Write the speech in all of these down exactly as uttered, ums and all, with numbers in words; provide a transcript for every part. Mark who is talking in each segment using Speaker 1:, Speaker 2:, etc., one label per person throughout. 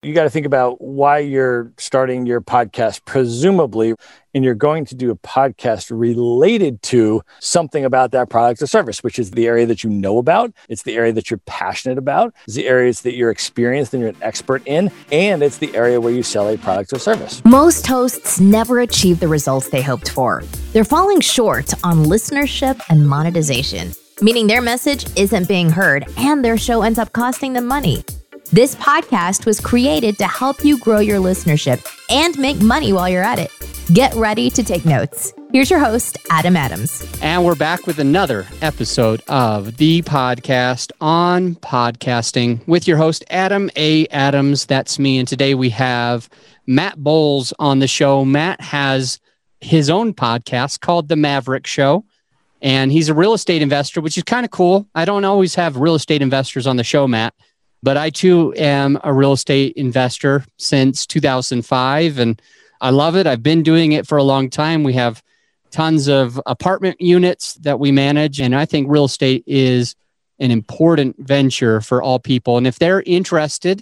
Speaker 1: you got to think about why you're starting your podcast, presumably, and you're going to do a podcast related to something about that product or service, which is the area that you know about. It's the area that you're passionate about. It's the areas that you're experienced and you're an expert in. And it's the area where you sell a product or service.
Speaker 2: Most hosts never achieve the results they hoped for. They're falling short on listenership and monetization, meaning their message isn't being heard and their show ends up costing them money. This podcast was created to help you grow your listenership and make money while you're at it. Get ready to take notes. Here's your host, Adam Adams.
Speaker 3: And we're back with another episode of the podcast on podcasting with your host, Adam A. Adams. That's me. And today we have Matt Bowles on the show. Matt has his own podcast called The Maverick Show. And he's a real estate investor, which is kind of cool. I don't always have real estate investors on the show, Matt. But I, too, am a real estate investor since two thousand five, and I love it. I've been doing it for a long time. We have tons of apartment units that we manage, and I think real estate is an important venture for all people. And if they're interested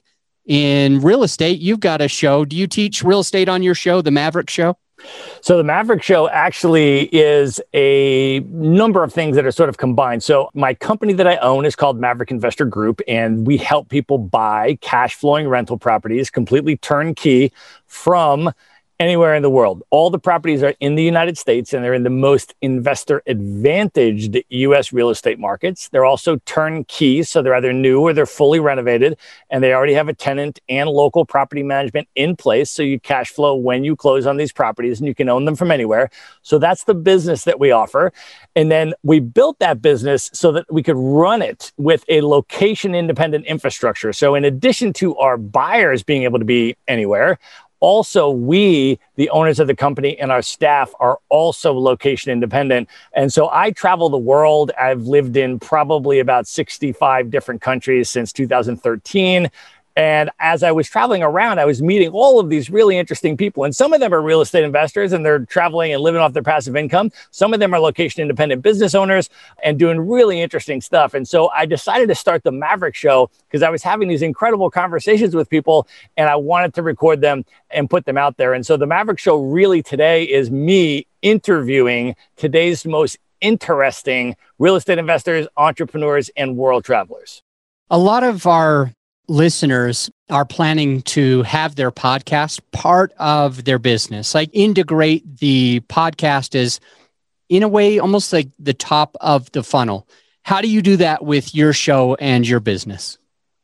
Speaker 3: in real estate, you've got a show. Do you teach real estate on your show, The Maverick Show?
Speaker 1: So the Maverick Show actually is a number of things that are sort of combined. So my company that I own is called Maverick Investor Group, and we help people buy cash flowing rental properties completely turnkey from anywhere in the world. All the properties are in the United States, and they're in the most investor advantaged U S real estate markets. They're also turnkey, so they're either new or they're fully renovated, and they already have a tenant and local property management in place. So you cash flow when you close on these properties, and you can own them from anywhere. So that's the business that we offer. And then we built that business so that we could run it with a location independent infrastructure. So in addition to our buyers being able to be anywhere, also, we, the owners of the company and our staff, are also location independent. And so I travel the world. I've lived in probably about sixty-five different countries since two thousand thirteen. And as I was traveling around, I was meeting all of these really interesting people. And some of them are real estate investors, and they're traveling and living off their passive income. Some of them are location independent business owners and doing really interesting stuff. And so I decided to start the Maverick Show because I was having these incredible conversations with people, and I wanted to record them and put them out there. And so the Maverick Show really today is me interviewing today's most interesting real estate investors, entrepreneurs, and world travelers.
Speaker 3: A lot of our listeners are planning to have their podcast part of their business, like integrate the podcast as, in a way, almost like the top of the funnel. How do you do that with your show and your business?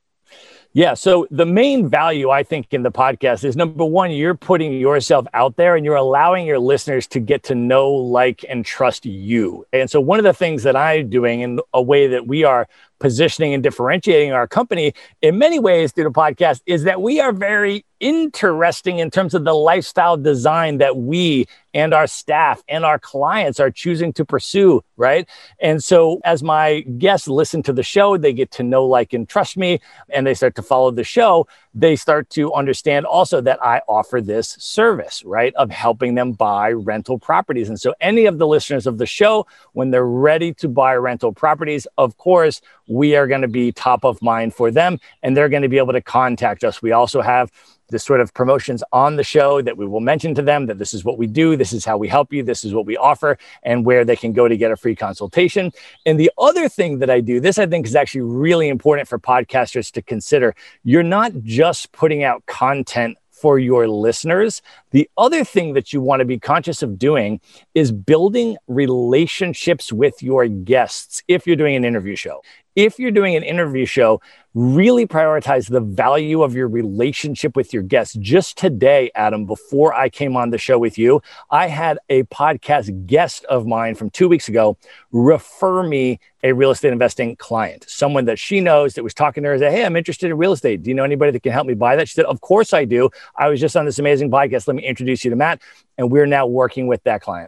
Speaker 1: Yeah. So the main value, I think, in the podcast is, number one, you're putting yourself out there and you're allowing your listeners to get to know, like, and trust you. And so one of the things that I'm doing in a way that we are positioning and differentiating our company in many ways through the podcast is that we are very interesting in terms of the lifestyle design that we and our staff and our clients are choosing to pursue, right? And so as my guests listen to the show, they get to know, like, and trust me, and they start to follow the show. They start to understand also that I offer this service, right, of helping them buy rental properties. And so any of the listeners of the show, when they're ready to buy rental properties, of course, we are going to be top of mind for them, and they're going to be able to contact us. We also have the sort of promotions on the show that we will mention to them, that this is what we do, this is how we help you, this is what we offer, and where they can go to get a free consultation. And the other thing that I do, this I think is actually really important for podcasters to consider. You're not just putting out content for your listeners. The other thing that you want to be conscious of doing is building relationships with your guests if you're doing an interview show. If you're doing an interview show, really prioritize the value of your relationship with your guests. Just today, Adam, before I came on the show with you, I had a podcast guest of mine from two weeks ago refer me a real estate investing client, someone that she knows that was talking to her and said, hey, I'm interested in real estate. Do you know anybody that can help me buy that? She said, of course I do. I was just on this amazing podcast. Let me introduce you to Matt. And we're now working with that client.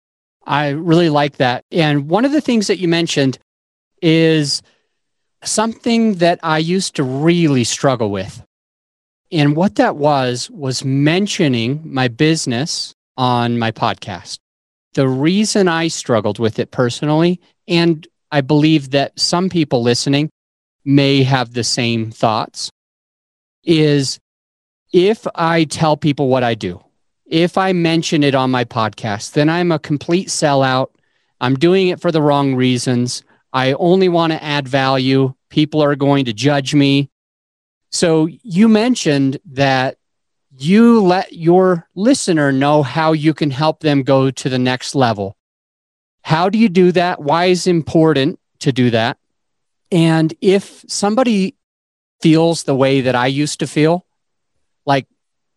Speaker 3: I really like that. And one of the things that you mentioned is something that I used to really struggle with. And what that was, was mentioning my business on my podcast. The reason I struggled with it personally, and I believe that some people listening may have the same thoughts, is if I tell people what I do, if I mention it on my podcast, then I'm a complete sellout. I'm doing it for the wrong reasons. I only want to add value. People are going to judge me. So you mentioned that you let your listener know how you can help them go to the next level. How do you do that? Why is it important to do that? And if somebody feels the way that I used to feel, like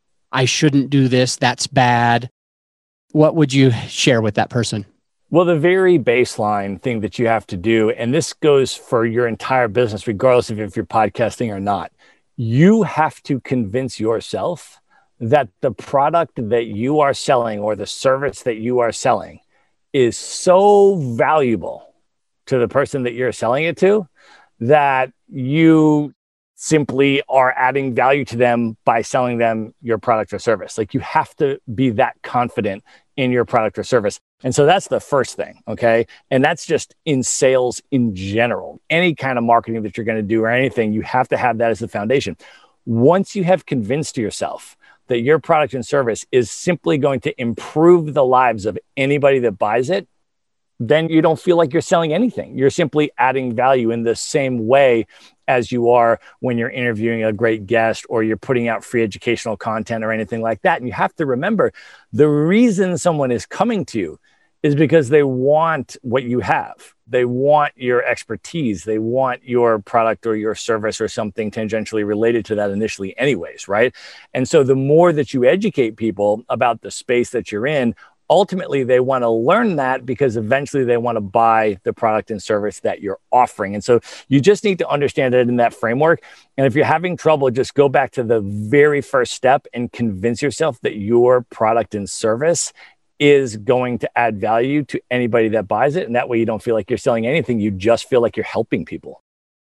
Speaker 3: I shouldn't do this, that's bad, what would you share with that person?
Speaker 1: Well, the very baseline thing that you have to do, and this goes for your entire business, regardless of if you're podcasting or not, you have to convince yourself that the product that you are selling or the service that you are selling is so valuable to the person that you're selling it to that you simply are adding value to them by selling them your product or service. Like, you have to be that confident in your product or service. And so that's the first thing, okay? And that's just in sales in general. Any kind of marketing that you're going to do or anything, you have to have that as the foundation. Once you have convinced yourself that your product and service is simply going to improve the lives of anybody that buys it, then you don't feel like you're selling anything. You're simply adding value in the same way as you are when you're interviewing a great guest or you're putting out free educational content or anything like that. And you have to remember, the reason someone is coming to you is because they want what you have. They want your expertise. They want your product or your service or something tangentially related to that initially anyways, right? And so the more that you educate people about the space that you're in, ultimately, they want to learn that because eventually they want to buy the product and service that you're offering. And so you just need to understand it in that framework. And if you're having trouble, just go back to the very first step and convince yourself that your product and service is going to add value to anybody that buys it. And that way you don't feel like you're selling anything. You just feel like you're helping people.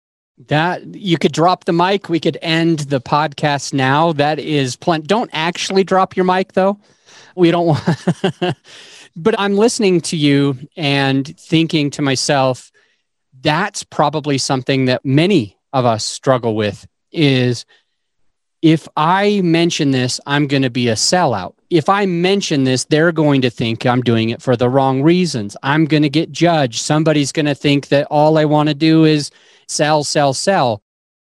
Speaker 3: That you could drop the mic. We could end the podcast now. That is plenty. Don't actually drop your mic though. We don't want, but I'm listening to you and thinking to myself, that's probably something that many of us struggle with is, if I mention this, I'm going to be a sellout. If I mention this, they're going to think I'm doing it for the wrong reasons. I'm going to get judged. Somebody's going to think that all I want to do is sell, sell, sell.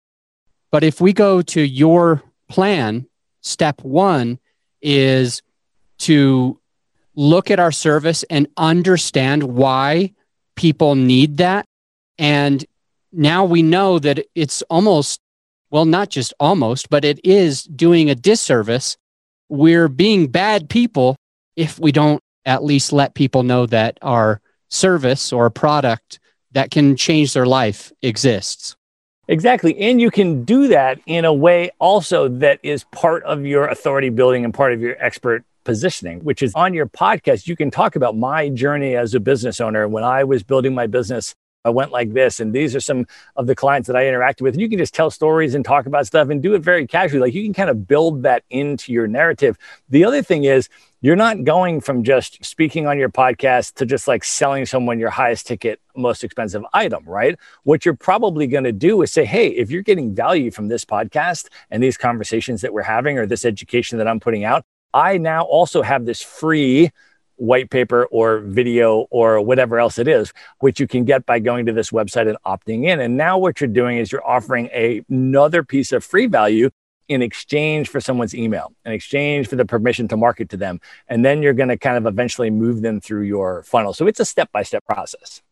Speaker 3: But if we go to your plan, step one is to look at our service and understand why people need that. And now we know that it's almost, well, not just almost, but it is doing a disservice. We're being bad people if we don't at least let people know that our service or product that can change their life exists.
Speaker 1: Exactly. And you can do that in a way also that is part of your authority building and part of your expert positioning, which is on your podcast. You can talk about my journey as a business owner. When I was building my business, I went like this, and these are some of the clients that I interacted with. And you can just tell stories and talk about stuff and do it very casually. Like, you can kind of build that into your narrative. The other thing is, you're not going from just speaking on your podcast to just like selling someone your highest ticket, most expensive item, right? What you're probably going to do is say, hey, if you're getting value from this podcast and these conversations that we're having or this education that I'm putting out, I now also have this free white paper or video or whatever else it is, which you can get by going to this website and opting in. And now what you're doing is you're offering a, another piece of free value in exchange for someone's email, in exchange for the permission to market to them. And then you're going to kind of eventually move them through your funnel. So it's a step-by-step process.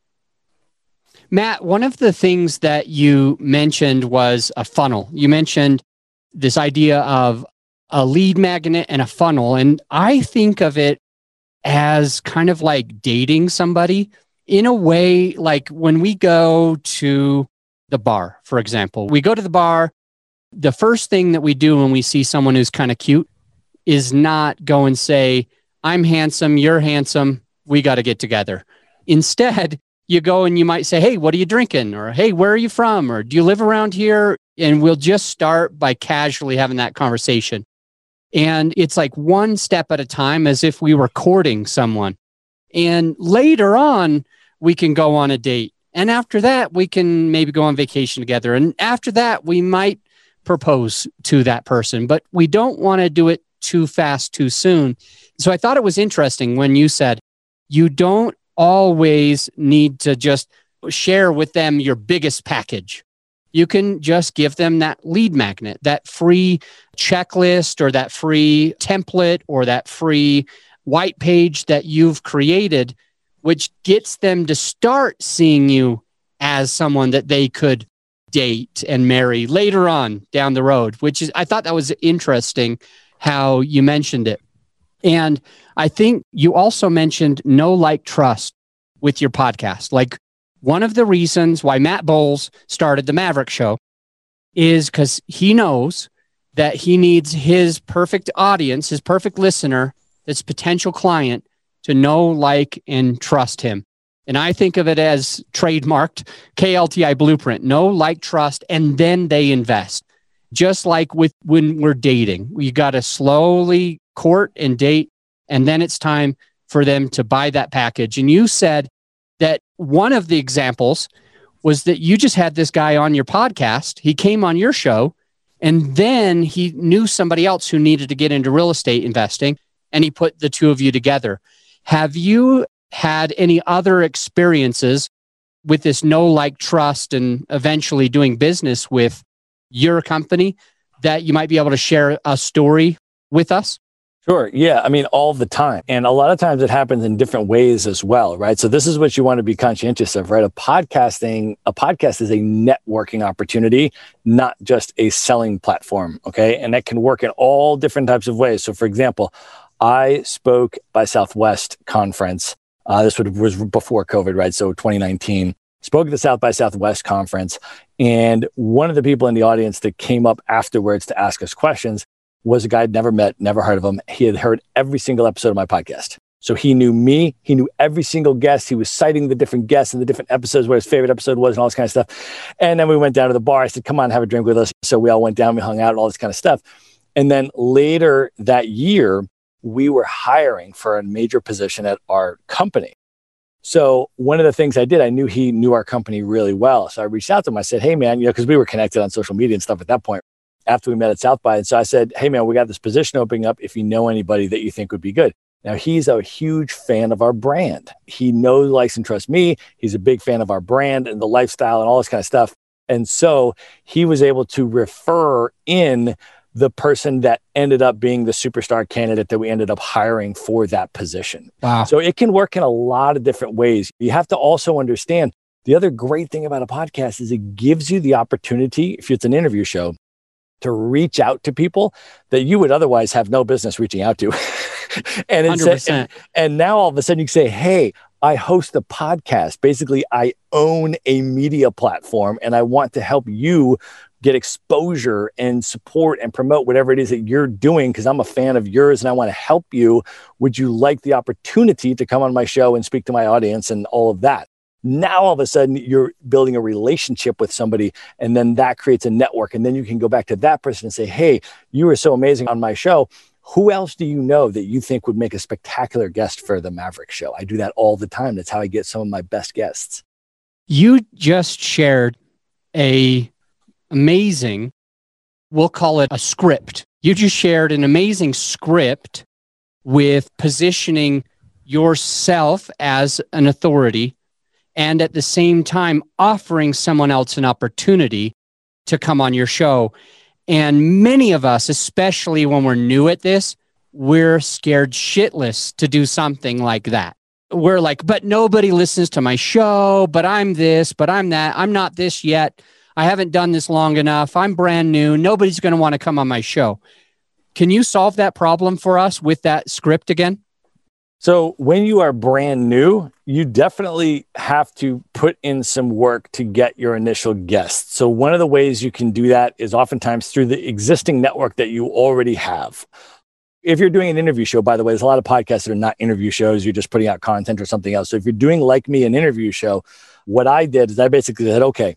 Speaker 3: Matt, one of the things that you mentioned was a funnel. You mentioned this idea of a lead magnet and a funnel. And I think of it as kind of like dating somebody in a way. Like when we go to the bar, for example, we go to the bar, the first thing that we do when we see someone who's kind of cute is not go and say, I'm handsome, you're handsome, we got to get together. Instead, you go and you might say, hey, what are you drinking? Or, hey, where are you from? Or do you live around here? And we'll just start by casually having that conversation. And it's like one step at a time, as if we were courting someone. And later on, we can go on a date. And after that, we can maybe go on vacation together. And after that, we might propose to that person, but we don't want to do it too fast, too soon. So I thought it was interesting when you said you don't always need to just share with them your biggest package. You can just give them that lead magnet, that free checklist or that free template or that free white page that you've created, which gets them to start seeing you as someone that they could date and marry later on down the road, which is, I thought that was interesting how you mentioned it. And I think you also mentioned know, like, trust with your podcast. Like, one of the reasons why Matt Bowles started the Maverick Show is because he knows that he needs his perfect audience, his perfect listener, this potential client, to know, like, and trust him. And I think of it as trademarked K L T I blueprint: know, like, trust, and then they invest. Just like with when we're dating, you got to slowly court and date, and then it's time for them to buy that package. And you said that one of the examples was that you just had this guy on your podcast. He came on your show, and then he knew somebody else who needed to get into real estate investing, and he put the two of you together. Have you had any other experiences with this know, like, trust, and eventually doing business with your company that you might be able to share a story with us?
Speaker 1: Sure. Yeah. I mean, all the time. And a lot of times it happens in different ways as well, right? So this is what you want to be conscientious of, right? A podcasting, a podcast is a networking opportunity, not just a selling platform. Okay. And that can work in all different types of ways. So for example, I spoke by Southwest conference. Uh, this was before COVID, right? So twenty nineteen, spoke at the South by Southwest conference. And one of the people in the audience that came up afterwards to ask us questions was a guy I'd never met, never heard of him. He had heard every single episode of my podcast. So he knew me. He knew every single guest. He was citing the different guests and the different episodes, what his favorite episode was and all this kind of stuff. And then we went down to the bar. I said, come on, have a drink with us. So we all went down, we hung out and all this kind of stuff. And then later that year, we were hiring for a major position at our company. So one of the things I did, I knew he knew our company really well. So I reached out to him. I said, hey, man, you know, because we were connected on social media and stuff at that point after we met at South by. And so I said, hey, man, we got this position opening up if you know anybody that you think would be good. Now, he's a huge fan of our brand. He knows, likes, and trusts me. He's a big fan of our brand and the lifestyle and all this kind of stuff. And so he was able to refer in the person that ended up being the superstar candidate that we ended up hiring for that position.
Speaker 3: Wow.
Speaker 1: So it can work in a lot of different ways. You have to also understand the other great thing about a podcast is it gives you the opportunity, if it's an interview show, to reach out to people that you would otherwise have no business reaching out to. and, it's, and, and now all of a sudden you can say, hey, I host a podcast. Basically, I own a media platform and I want to help you get exposure and support and promote whatever it is that you're doing because I'm a fan of yours and I want to help you. Would you like the opportunity to come on my show and speak to my audience and all of that? Now, all of a sudden, you're building a relationship with somebody, and then that creates a network. And then you can go back to that person and say, hey, you were so amazing on my show. Who else do you know that you think would make a spectacular guest for the Maverick Show? I do that all the time. That's how I get some of my best guests.
Speaker 3: You just shared a amazing, we'll call it a script. You just shared an amazing script with positioning yourself as an authority and at the same time offering someone else an opportunity to come on your show. And many of us, especially when we're new at this, we're scared shitless to do something like that. We're like, but nobody listens to my show, but I'm this, but I'm that. I'm not this yet. I haven't done this long enough. I'm brand new. Nobody's going to want to come on my show. Can you solve that problem for us with that script again?
Speaker 1: So when you are brand new, you definitely have to put in some work to get your initial guests. So one of the ways you can do that is oftentimes through the existing network that you already have. If you're doing an interview show, by the way, there's a lot of podcasts that are not interview shows. You're just putting out content or something else. So if you're doing, like me, an interview show, what I did is I basically said, okay,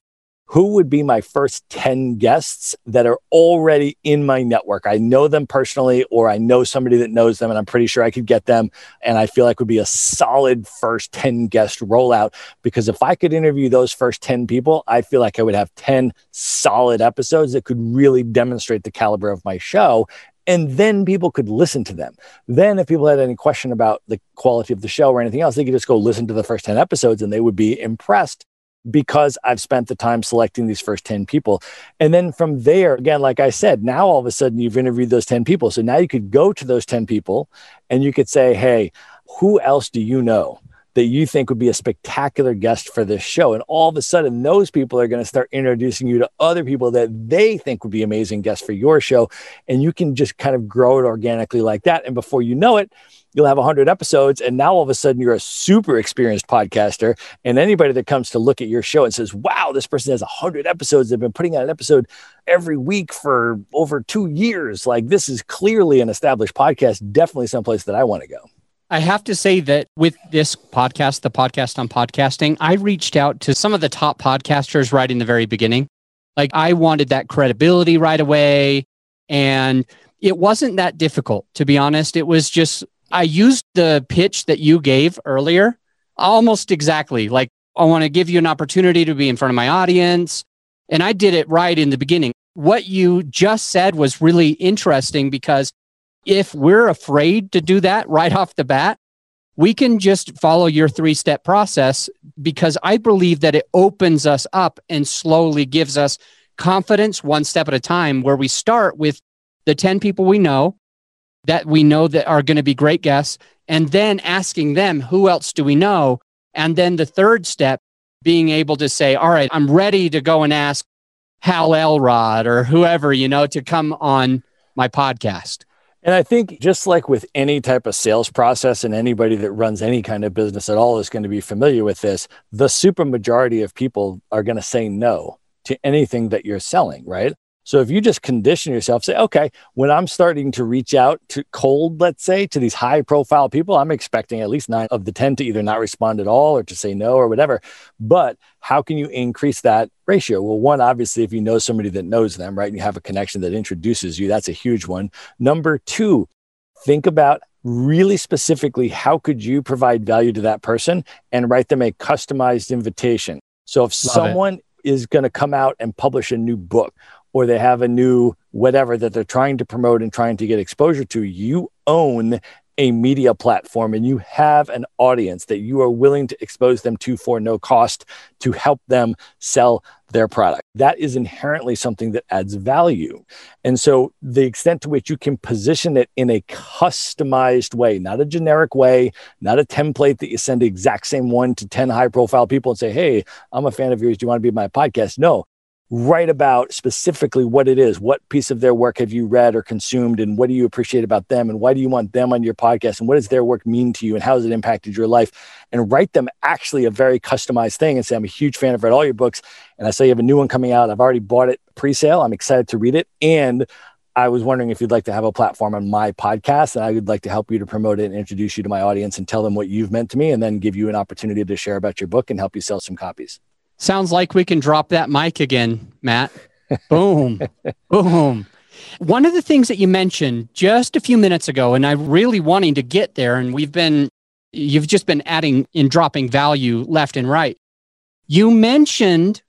Speaker 1: who would be my first ten guests that are already in my network. I know them personally, or I know somebody that knows them, and I'm pretty sure I could get them. And I feel like would be a solid first ten guest rollout, because if I could interview those first ten people, I feel like I would have ten solid episodes that could really demonstrate the caliber of my show. And then people could listen to them. Then if people had any question about the quality of the show or anything else, they could just go listen to the first ten episodes and they would be impressed, because I've spent the time selecting these first ten people. And then from there, again, like I said, now all of a sudden you've interviewed those ten people. So now you could go to those ten people and you could say, hey, who else do you know that you think would be a spectacular guest for this show? And all of a sudden, those people are going to start introducing you to other people that they think would be amazing guests for your show. And you can just kind of grow it organically like that. And before you know it, you'll have one hundred episodes. And now all of a sudden, you're a super experienced podcaster. And anybody that comes to look at your show and says, wow, this person has one hundred episodes. They've been putting out an episode every week for over two years. Like, this is clearly an established podcast. Definitely someplace that I want to go.
Speaker 3: I have to say that with this podcast, the podcast on podcasting, I reached out to some of the top podcasters right in the very beginning. Like, I wanted that credibility right away. And it wasn't that difficult, to be honest. It was just, I used the pitch that you gave earlier almost exactly. Like, I want to give you an opportunity to be in front of my audience. And I did it right in the beginning. What you just said was really interesting, because if we're afraid to do that right off the bat, we can just follow your three-step process, because I believe that it opens us up and slowly gives us confidence one step at a time, where we start with the ten people we know that we know that are going to be great guests, and then asking them, who else do we know? And then the third step, being able to say, all right, I'm ready to go and ask Hal Elrod or whoever, you know, to come on my podcast.
Speaker 1: And I think just like with any type of sales process, and anybody that runs any kind of business at all is going to be familiar with this, the super majority of people are going to say no to anything that you're selling, right? So if you just condition yourself, say, okay, when I'm starting to reach out to cold, let's say, to these high profile people, I'm expecting at least nine of the ten to either not respond at all or to say no or whatever. But how can you increase that ratio? Well, one, obviously, if you know somebody that knows them, right, and you have a connection that introduces you, that's a huge one. Number two, think about really specifically, how could you provide value to that person, and write them a customized invitation. So if Love someone it. is going to come out and publish a new book, or they have a new whatever that they're trying to promote and trying to get exposure to, you own a media platform and you have an audience that you are willing to expose them to for no cost to help them sell their product. That is inherently something that adds value. And so the extent to which you can position it in a customized way, not a generic way, not a template that you send the exact same one to ten high profile people and say, hey, I'm a fan of yours. Do you want to be on my podcast? No. Write about specifically what it is. What piece of their work have you read or consumed, and what do you appreciate about them, and why do you want them on your podcast, and what does their work mean to you, and how has it impacted your life? And write them actually a very customized thing and say, I'm a huge fan, I've read all your books, and I saw you have a new one coming out. I've already bought it pre-sale. I'm excited to read it. And I was wondering if you'd like to have a platform on my podcast, and I would like to help you to promote it and introduce you to my audience and tell them what you've meant to me, and then give you an opportunity to share about your book and help you sell some copies.
Speaker 3: Sounds like we can drop that mic again, Matt. Boom. Boom. One of the things that you mentioned just a few minutes ago, and I'm really wanting to get there, and we've been, you've just been adding and dropping value left and right. You mentioned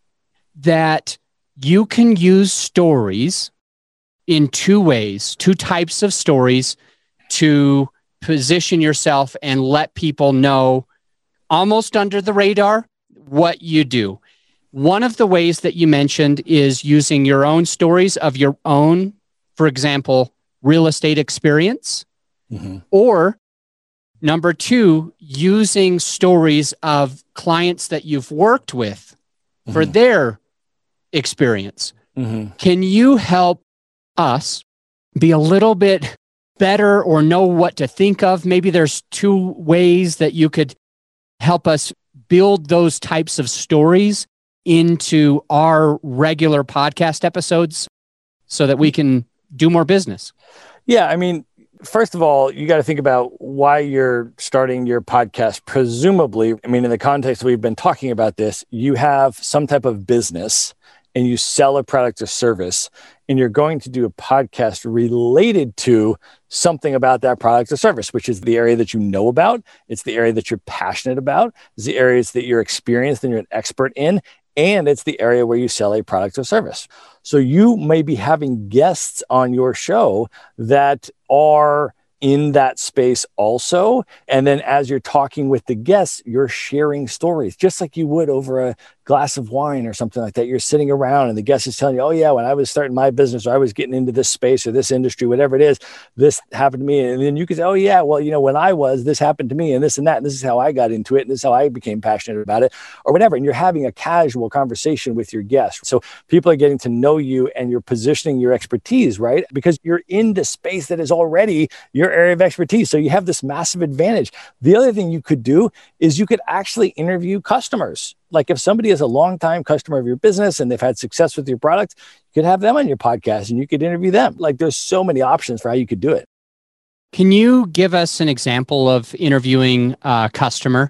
Speaker 3: that you can use stories in two ways, two types of stories to position yourself and let people know almost under the radar what you do. One of the ways that you mentioned is using your own stories of your own, for example, real estate experience, mm-hmm. or number two, using stories of clients that you've worked with mm-hmm. for their experience. Mm-hmm. Can you help us be a little bit better or know what to think of? Maybe there's two ways that you could help us build those types of stories into our regular podcast episodes so that we can do more business.
Speaker 1: Yeah, I mean, first of all, you got to think about why you're starting your podcast. Presumably, I mean, in the context we've been talking about this, you have some type of business and you sell a product or service, and you're going to do a podcast related to something about that product or service, which is the area that you know about. It's the area that you're passionate about. It's the areas that you're experienced and you're an expert in. And it's the area where you sell a product or service. So you may be having guests on your show that are in that space also. And then as you're talking with the guests, you're sharing stories, just like you would over a glass of wine or something like that. You're sitting around and the guest is telling you, oh yeah, when I was starting my business, or I was getting into this space or this industry, whatever it is, this happened to me. And then you can say, oh yeah, well, you know, when I was, this happened to me and this and that, and this is how I got into it. And this is how I became passionate about it or whatever. And you're having a casual conversation with your guest. So people are getting to know you and you're positioning your expertise, right? Because you're in the space that is already your area of expertise. So you have this massive advantage. The other thing you could do is you could actually interview customers. Like if somebody is a longtime customer of your business and they've had success with your product, you could have them on your podcast and you could interview them. Like there's so many options for how you could do it.
Speaker 3: Can you give us an example of interviewing a customer?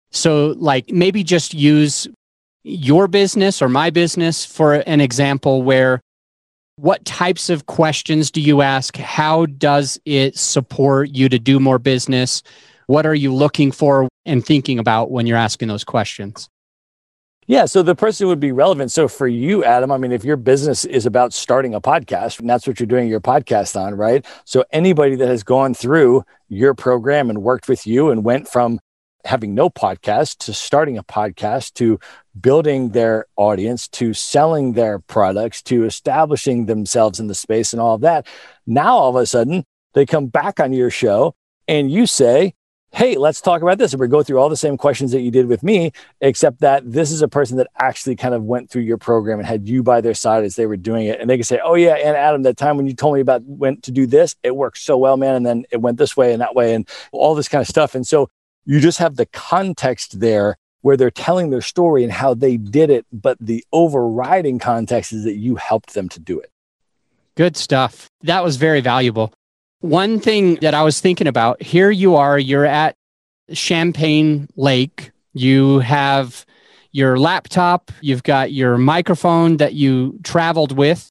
Speaker 3: So like maybe just use your business or my business for an example where what types of questions do you ask? How does it support you to do more business? What are you looking for and thinking about when you're asking those questions?
Speaker 1: Yeah, so the person would be relevant. So for you, Adam, I mean, if your business is about starting a podcast, and that's what you're doing your podcast on, right? So anybody that has gone through your program and worked with you and went from having no podcast to starting a podcast to building their audience to selling their products to establishing themselves in the space and all of that, now all of a sudden they come back on your show and you say, hey, let's talk about this. And we go through all the same questions that you did with me, except that this is a person that actually kind of went through your program and had you by their side as they were doing it. And they can say, oh yeah, and Adam, that time when you told me about went to do this, it worked so well, man. And then it went this way and that way and all this kind of stuff. And so you just have the context there where they're telling their story and how they did it. But the overriding context is that you helped them to do it.
Speaker 3: Good stuff. That was very valuable. One thing that I was thinking about, here you are, you're at Champagne Lake. You have your laptop, you've got your microphone that you traveled with.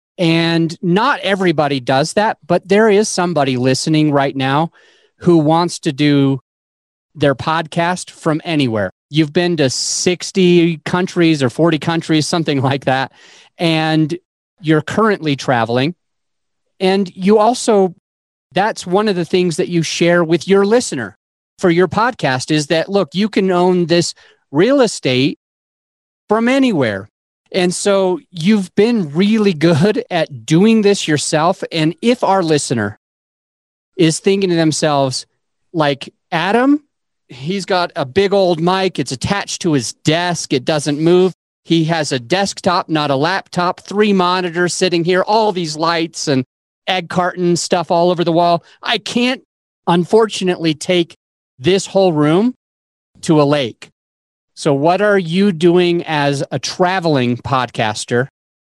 Speaker 3: And not everybody does that, but there is somebody listening right now who wants to do their podcast from anywhere. You've been to sixty countries or forty countries, something like that. And you're currently traveling. And you also, that's one of the things that you share with your listener for your podcast is that, look, you can own this real estate from anywhere. And so you've been really good at doing this yourself. And if our listener is thinking to themselves, like Adam, he's got a big old mic. It's attached to his desk. It doesn't move. He has a desktop, not a laptop, three monitors sitting here, all these lights and egg carton stuff all over the wall. I can't, unfortunately, take this whole room to a lake. So what are you doing as a traveling podcaster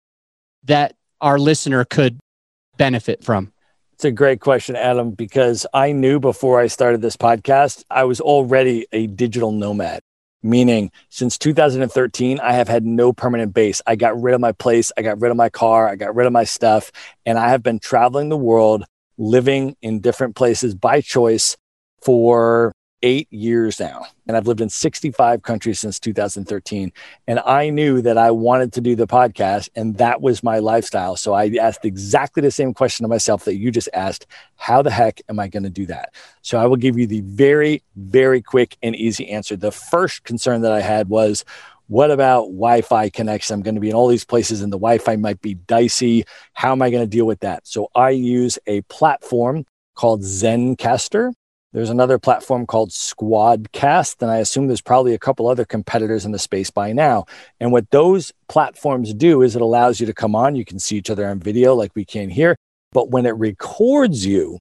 Speaker 3: that our listener could benefit from?
Speaker 1: It's a great question, Adam, because I knew before I started this podcast, I was already a digital nomad, meaning since two thousand thirteen, I have had no permanent base. I got rid of my place. I got rid of my car. I got rid of my stuff. And I have been traveling the world, living in different places by choice for eight years now. And I've lived in sixty-five countries since two thousand thirteen. And I knew that I wanted to do the podcast and that was my lifestyle. So I asked exactly the same question to myself that you just asked. How the heck am I going to do that? So I will give you the very, very quick and easy answer. The first concern that I had was, what about Wi-Fi connection? I'm going to be in all these places and the Wi-Fi might be dicey. How am I going to deal with that? So I use a platform called Zencastr. There's another platform called Squadcast, and I assume there's probably a couple other competitors in the space by now. And what those platforms do is it allows you to come on. You can see each other on video like we can here. But when it records you,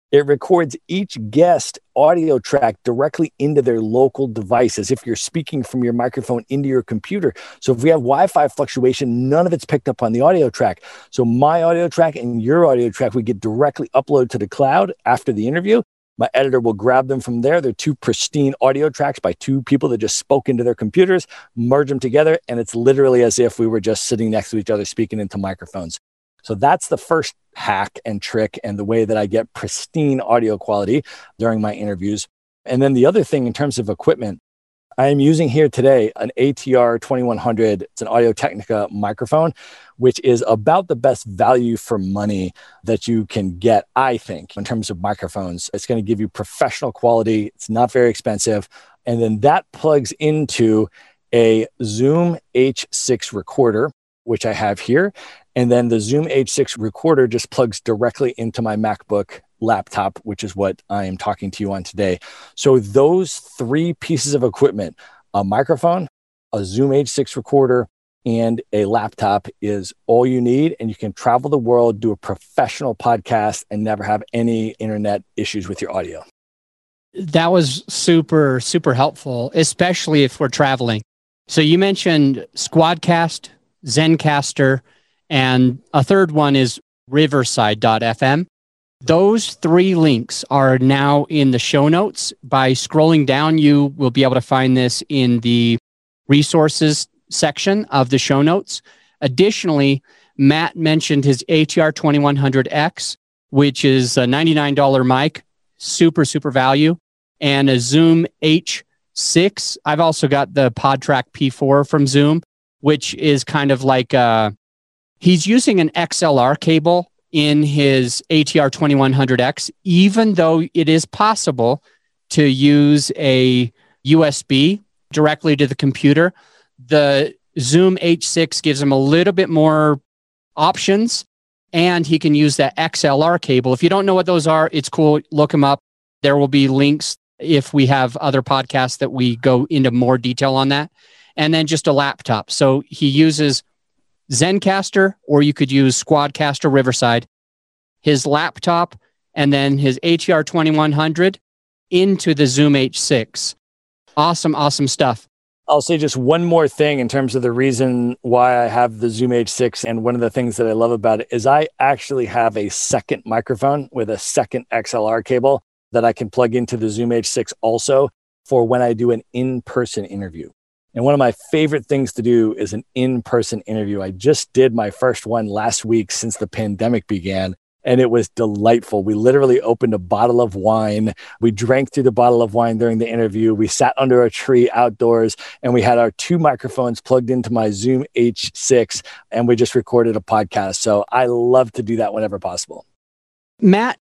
Speaker 1: It records each guest audio track directly into their local device as if you're speaking from your microphone into your computer. So if we have Wi-Fi fluctuation, none of it's picked up on the audio track. So my audio track and your audio track, we get directly uploaded to the cloud after the interview. My editor will grab them from there. They're two pristine audio tracks by two people that just spoke into their computers, merge them together, and it's literally as if we were just sitting next to each other speaking into microphones. So that's the first hack and trick and the way that I get pristine audio quality during my interviews. And then the other thing in terms of equipment, I am using here today an A T R twenty-one hundred. It's an Audio-Technica microphone, which is about the best value for money that you can get, I think, in terms of microphones. It's going to give you professional quality. It's not very expensive. And then that plugs into a Zoom H six recorder, which I have here. And then the Zoom H six recorder just plugs directly into my MacBook laptop, which is what I am talking to you on today. So those three pieces of equipment, a microphone, a Zoom H six recorder, and a laptop is all you need. And you can travel the world, do a professional podcast, and never have any internet issues with your audio.
Speaker 3: That was super, super helpful, especially if we're traveling. So you mentioned Squadcast, Zencastr, and a third one is Riverside dot f m. Those three links are now in the show notes. By scrolling down, you will be able to find this in the resources section of the show notes. Additionally, Matt mentioned his A T R twenty-one hundred X, which is a ninety-nine dollars mic, super, super value, and a Zoom H six. I've also got the PodTrack P four from Zoom, which is kind of like a, he's using an X L R cable in his A T R twenty-one hundred X, even though it is possible to use a U S B directly to the computer. The Zoom H six gives him a little bit more options, and he can use that X L R cable. If you don't know what those are, it's cool. Look them up. There will be links if we have other podcasts that we go into more detail on that. And then just a laptop. So he uses Zencastr, or you could use Squadcast Riverside, his laptop, and then his A T R twenty-one hundred into the Zoom H six. Awesome, awesome stuff.
Speaker 1: I'll say just one more thing in terms of the reason why I have the Zoom H six. And one of the things that I love about it is I actually have a second microphone with a second X L R cable that I can plug into the Zoom H six also for when I do an in-person interview. And one of my favorite things to do is an in-person interview. I just did my first one last week since the pandemic began, and it was delightful. We literally opened a bottle of wine. We drank through the bottle of wine during the interview. We sat under a tree outdoors, and we had our two microphones plugged into my Zoom H six, and we just recorded a podcast. So I love to do that whenever possible.
Speaker 3: Matt,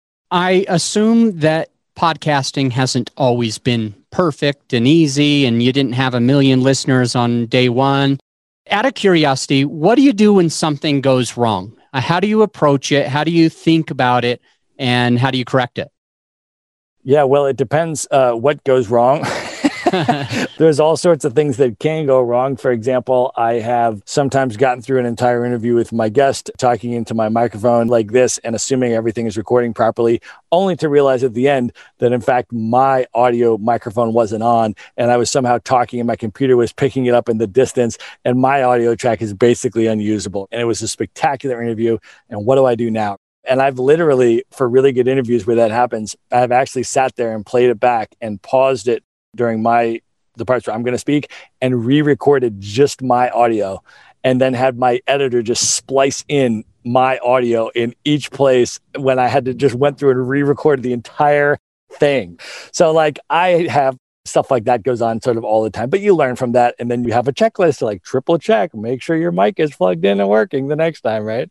Speaker 3: I assume that podcasting hasn't always been perfect and easy, and you didn't have a million listeners on day one. Out of curiosity, what do you do when something goes wrong? Uh, how do you approach it? How do you think about it? And how do you correct it?
Speaker 1: Yeah, well, it depends uh, what goes wrong. There's all sorts of things that can go wrong. For example, I have sometimes gotten through an entire interview with my guest talking into my microphone like this and assuming everything is recording properly, only to realize at the end that, in fact, my audio microphone wasn't on and I was somehow talking and my computer was picking it up in the distance and my audio track is basically unusable. And it was a spectacular interview. And what do I do now? And I've literally, for really good interviews where that happens, I've actually sat there and played it back and paused it during my the parts where I'm going to speak and re-recorded just my audio and then had my editor just splice in my audio in each place when I had to just went through and re-record the entire thing. So like I have stuff like that goes on sort of all the time, but you learn from that. And then you have a checklist to like triple check, make sure your mic is plugged in and working the next time, right?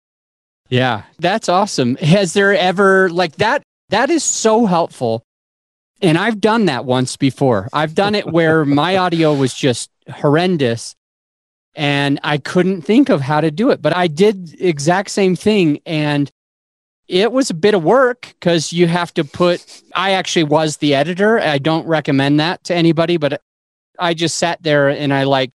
Speaker 3: Yeah, that's awesome. Has there ever like that? That is so helpful. And I've done that once before. I've done it where my audio was just horrendous and I couldn't think of how to do it, but I did the exact same thing. And it was a bit of work because you have to put, I actually was the editor. I don't recommend that to anybody, but I just sat there and I like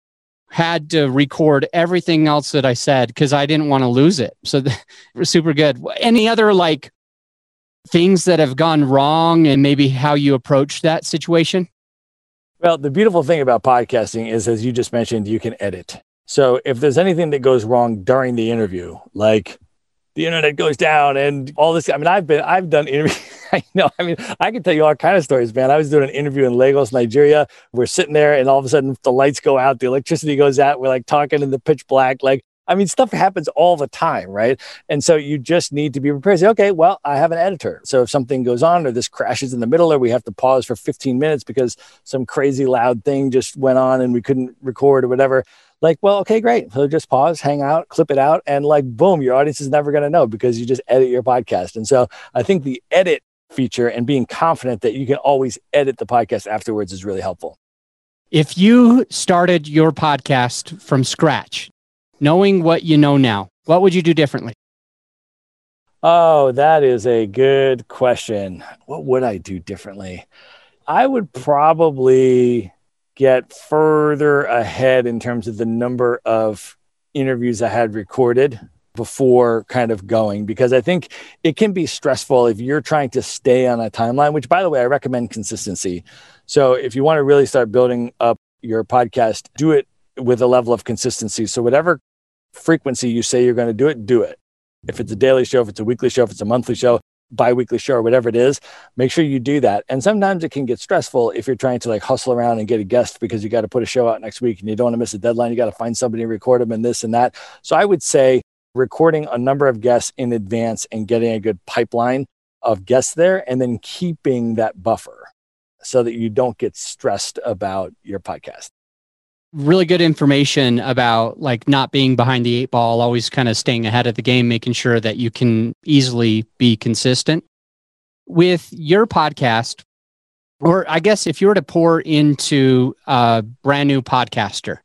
Speaker 3: had to record everything else that I said because I didn't want to lose it. So it was super good. Any other like things that have gone wrong and maybe how you approach that situation?
Speaker 1: Well, the beautiful thing about podcasting is, as you just mentioned, you can edit. So if there's anything that goes wrong during the interview, like the internet goes down and all this, I mean, I've been, I've done interviews. I know. I mean, I can tell you all kinds of stories, man. I was doing an interview in Lagos, Nigeria. We're sitting there and all of a sudden the lights go out, the electricity goes out. We're like talking in the pitch black. Like, I mean, stuff happens all the time, right? And so you just need to be prepared. Say, okay, well, I have an editor. So if something goes on or this crashes in the middle or we have to pause for fifteen minutes because some crazy loud thing just went on and we couldn't record or whatever, like, well, okay, great. So just pause, hang out, clip it out, and like, boom, your audience is never going to know because you just edit your podcast. And so I think the edit feature and being confident that you can always edit the podcast afterwards is really helpful.
Speaker 3: If you started your podcast from scratch, knowing what you know now, what would you do differently?
Speaker 1: Oh, that is a good question. What would I do differently? I would probably get further ahead in terms of the number of interviews I had recorded before kind of going, because I think it can be stressful if you're trying to stay on a timeline, which, by the way, I recommend consistency. So if you want to really start building up your podcast, do it with a level of consistency. So whatever frequency you say you're going to do it, do it. If it's a daily show, if it's a weekly show, if it's a monthly show, bi-weekly show, or whatever it is, make sure you do that. And sometimes it can get stressful if you're trying to like hustle around and get a guest because you got to put a show out next week and you don't want to miss a deadline. You got to find somebody to record them and this and that. So I would say recording a number of guests in advance and getting a good pipeline of guests there, and then keeping that buffer so that you don't get stressed about your podcast.
Speaker 3: Really good information about like not being behind the eight ball, always kind of staying ahead of the game, making sure that you can easily be consistent. With your podcast, or I guess if you were to pour into a brand new podcaster,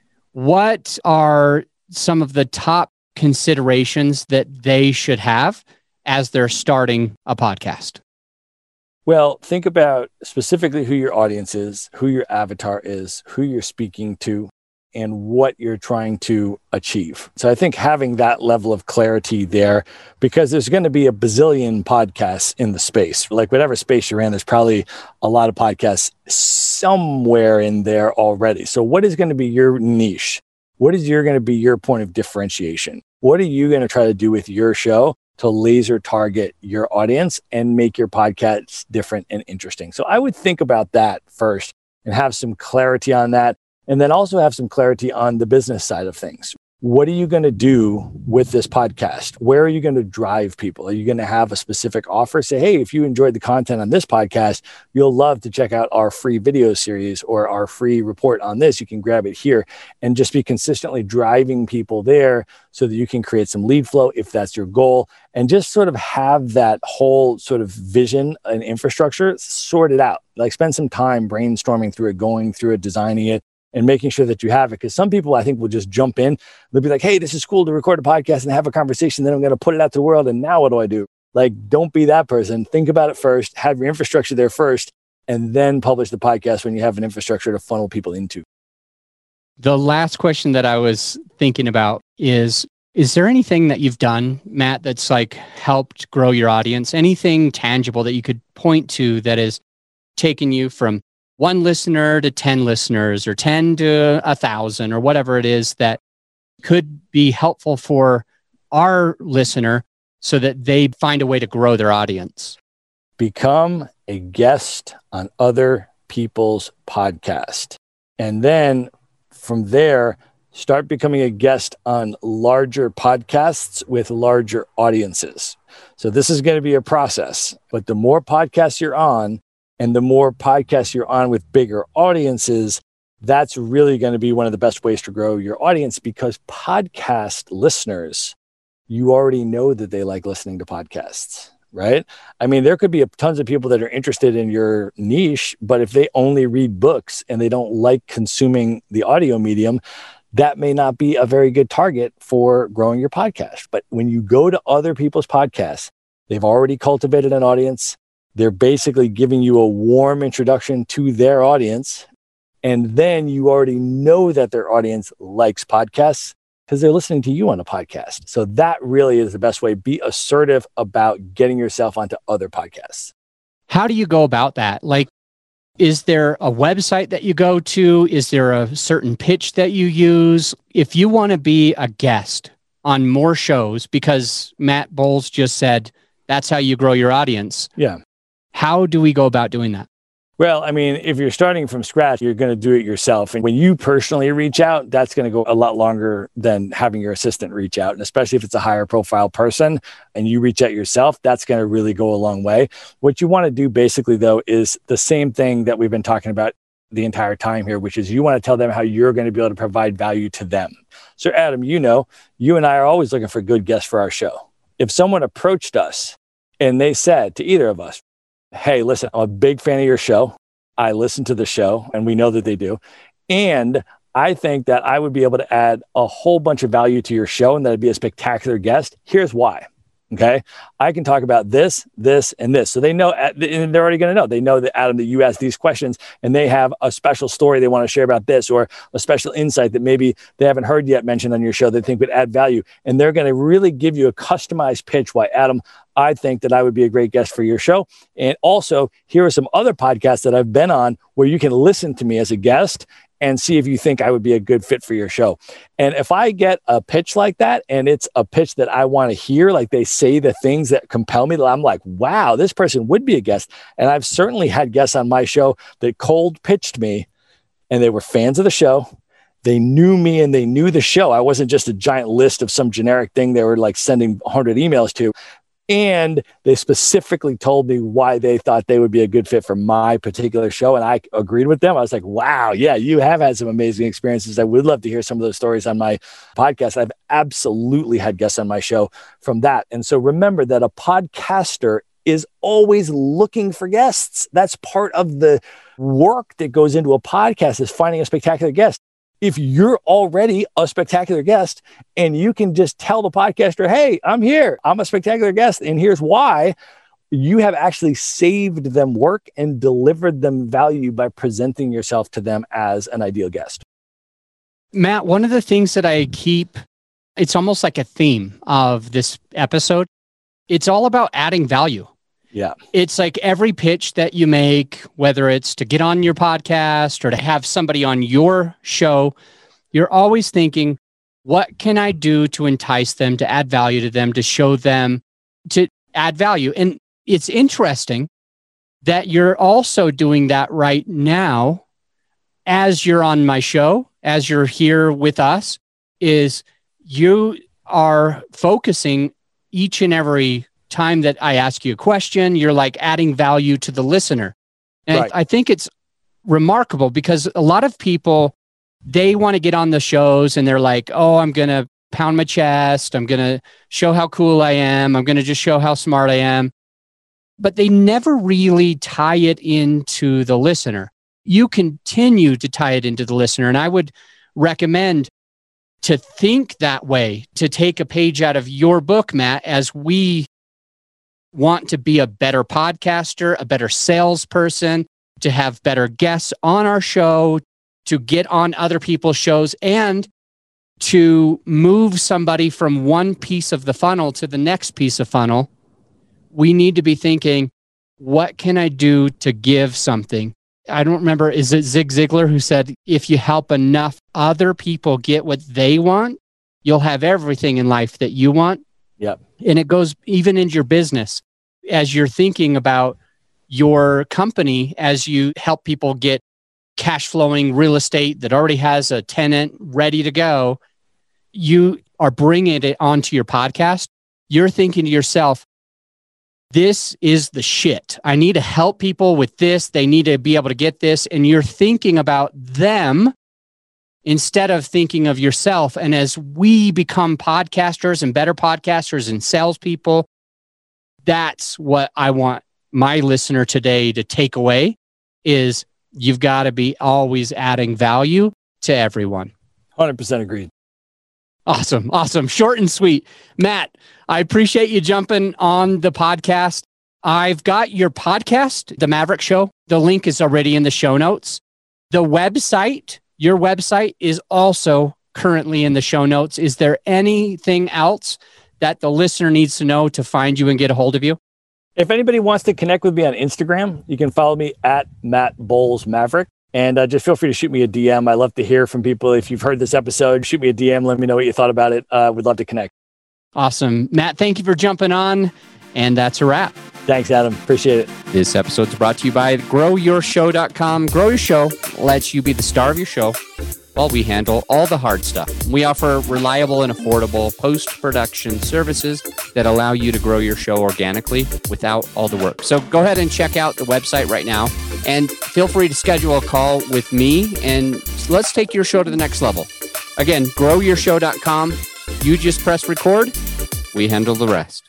Speaker 3: what are some of the top considerations that they should have as they're starting a podcast?
Speaker 1: Well, think about specifically who your audience is, who your avatar is, who you're speaking to, and what you're trying to achieve. So I think having that level of clarity there, because there's going to be a bazillion podcasts in the space, like whatever space you're in, there's probably a lot of podcasts somewhere in there already. So what is going to be your niche? What is your going to be your point of differentiation? What are you going to try to do with your show to laser target your audience and make your podcast different and interesting? So I would think about that first and have some clarity on that. And then also have some clarity on the business side of things. What are you going to do with this podcast? Where are you going to drive people? Are you going to have a specific offer? Say, hey, if you enjoyed the content on this podcast, you'll love to check out our free video series or our free report on this. You can grab it here, and just be consistently driving people there so that you can create some lead flow if that's your goal, and just sort of have that whole sort of vision and infrastructure sorted out. Like spend some time brainstorming through it, going through it, designing it, and making sure that you have it. Because some people, I think, will just jump in. They'll be like, hey, this is cool to record a podcast and have a conversation. Then I'm going to put it out to the world. And now what do I do? Like, don't be that person. Think about it first. Have your infrastructure there first, and then publish the podcast when you have an infrastructure to funnel people into.
Speaker 3: The last question that I was thinking about is, is there anything that you've done, Matt, that's like helped grow your audience? Anything tangible that you could point to that has taken you from one listener to ten listeners, or ten to a thousand, or whatever it is that could be helpful for our listener so that they find a way to grow their audience?
Speaker 1: Become a guest on other people's podcast. And then from there, start becoming a guest on larger podcasts with larger audiences. So this is going to be a process, but the more podcasts you're on, and the more podcasts you're on with bigger audiences, that's really going to be one of the best ways to grow your audience, because podcast listeners, you already know that they like listening to podcasts, right? I mean, there could be a, tons of people that are interested in your niche, but if they only read books and they don't like consuming the audio medium, that may not be a very good target for growing your podcast. But when you go to other people's podcasts, they've already cultivated an audience. They're basically giving you a warm introduction to their audience. And then you already know that their audience likes podcasts. because they're listening to you on a podcast. So that really is the best way. Be assertive about getting yourself onto other podcasts.
Speaker 3: How do you go about that? Like, is there a website that you go to? Is there a certain pitch that you use? If you want to be a guest on more shows, because Matt Bowles just said that's how you grow your audience.
Speaker 1: Yeah.
Speaker 3: How do we go about doing that?
Speaker 1: Well, I mean, if you're starting from scratch, you're going to do it yourself. And when you personally reach out, that's going to go a lot longer than having your assistant reach out. And especially if it's a higher profile person and you reach out yourself, that's going to really go a long way. What you want to do basically, though, is the same thing that we've been talking about the entire time here, which is you want to tell them how you're going to be able to provide value to them. So Adam, you know, you and I are always looking for good guests for our show. If someone approached us and they said to either of us, hey, listen, I'm a big fan of your show. I listen to the show, and we know that they do. And I think that I would be able to add a whole bunch of value to your show and that'd be a spectacular guest. Here's why. Okay. I can talk about this, this, and this. So they know, and they're already going to know. They know that, Adam, that you asked these questions and they have a special story they want to share about this, or a special insight that maybe they haven't heard yet mentioned on your show they think would add value. And they're going to really give you a customized pitch why, Adam, I think that I would be a great guest for your show. And also, here are some other podcasts that I've been on where you can listen to me as a guest and see if you think I would be a good fit for your show. And if I get a pitch like that, and it's a pitch that I want to hear, like they say the things that compel me, that I'm like, wow, this person would be a guest. And I've certainly had guests on my show that cold pitched me and they were fans of the show. They knew me and they knew the show. I wasn't just a giant list of some generic thing they were like sending one hundred emails to. And they specifically told me why they thought they would be a good fit for my particular show. And I agreed with them. I was like, wow, yeah, you have had some amazing experiences. I would love to hear some of those stories on my podcast. I've absolutely had guests on my show from that. And so remember that a podcaster is always looking for guests. That's part of the work that goes into a podcast, is finding a spectacular guest. If you're already a spectacular guest and you can just tell the podcaster, hey, I'm here, I'm a spectacular guest, and here's why, you have actually saved them work and delivered them value by presenting yourself to them as an ideal guest.
Speaker 3: Matt, one of the things that I keep, it's almost like a theme of this episode, it's all about adding value.
Speaker 1: Yeah.
Speaker 3: It's like every pitch that you make, whether it's to get on your podcast or to have somebody on your show, you're always thinking, what can I do to entice them, to add value to them, to show them, to add value? And it's interesting that you're also doing that right now as you're on my show, as you're here with us, is you are focusing each and every time that I ask you a question, you're like adding value to the listener. And right. I think it's remarkable because a lot of people, they want to get on the shows and they're like, oh, I'm going to pound my chest. I'm going to show how cool I am. I'm going to just show how smart I am. But they never really tie it into the listener. You continue to tie it into the listener. And I would recommend to think that way, to take a page out of your book, Matt, as we want to be a better podcaster, a better salesperson, to have better guests on our show, to get on other people's shows, and to move somebody from one piece of the funnel to the next piece of funnel. We need to be thinking, what can I do to give something? I don't remember, is it Zig Ziglar who said, if you help enough other people get what they want, you'll have everything in life that you want.
Speaker 1: Yep.
Speaker 3: And it goes even into your business. As you're thinking about your company, as you help people get cash flowing real estate that already has a tenant ready to go, you are bringing it onto your podcast. You're thinking to yourself, this is the shit. I need to help people with this. They need to be able to get this. And you're thinking about them instead of thinking of yourself. And as we become podcasters and better podcasters and salespeople, that's what I want my listener today to take away, is you've got to be always adding value to everyone.
Speaker 1: one hundred percent agreed.
Speaker 3: Awesome. Awesome. Short and sweet. Matt, I appreciate you jumping on the podcast. I've got your podcast, The Maverick Show. The link is already in the show notes. The website, your website, is also currently in the show notes. Is there anything else that the listener needs to know to find you and get a hold of you?
Speaker 1: If anybody wants to connect with me on Instagram, you can follow me at Matt Bowles Maverick. And uh, just feel free to shoot me a D M. I love to hear from people. If you've heard this episode, shoot me a D M. Let me know what you thought about it. Uh, we'd love to connect.
Speaker 3: Awesome. Matt, thank you for jumping on. And that's a wrap.
Speaker 1: Thanks, Adam. Appreciate it.
Speaker 3: This episode is brought to you by grow your show dot com. Grow Your Show lets you be the star of your show while we handle all the hard stuff. We offer reliable and affordable post-production services that allow you to grow your show organically without all the work. So go ahead and check out the website right now and feel free to schedule a call with me and let's take your show to the next level. Again, grow your show dot com. You just press record. We handle the rest.